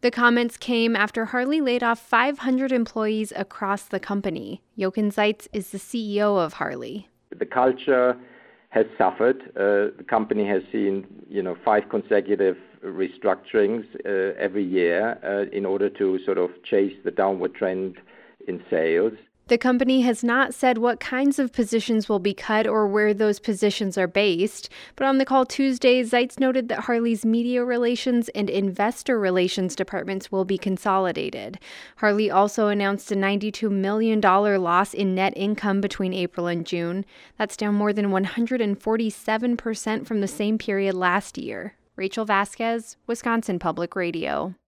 The comments came after Harley laid off 500 employees across the company. Jochen Zeitz is the CEO of Harley. The culture has suffered. The company has seen, 5 consecutive restructurings every year in order to sort of chase the downward trend in sales. The company has not said what kinds of positions will be cut or where those positions are based, but on the call Tuesday, Zeitz noted that Harley's media relations and investor relations departments will be consolidated. Harley also announced a $92 million loss in net income between April and June. That's down more than 147% from the same period last year. Rachel Vasquez, Wisconsin Public Radio.